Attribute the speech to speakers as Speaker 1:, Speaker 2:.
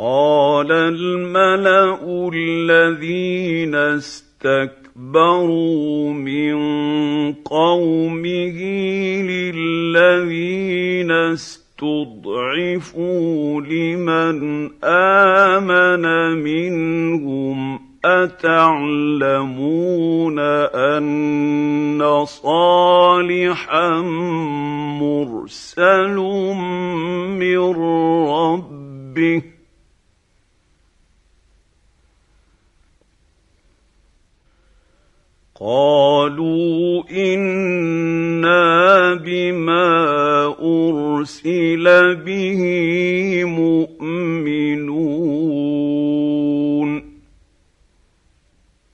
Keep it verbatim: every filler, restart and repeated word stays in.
Speaker 1: قال الملأ الذين اسْتَكْبَرُوا مِن قَوْمِهِ لِلَّذِينَ اسْتُضْعِفُوا لِمَنْ آمَنَ مِنْهُمْ أَتَعْلَمُونَ أَنَّ صَالِحًا مُرْسَلٌ مِّن رَّبِّهِ ۚ قالوا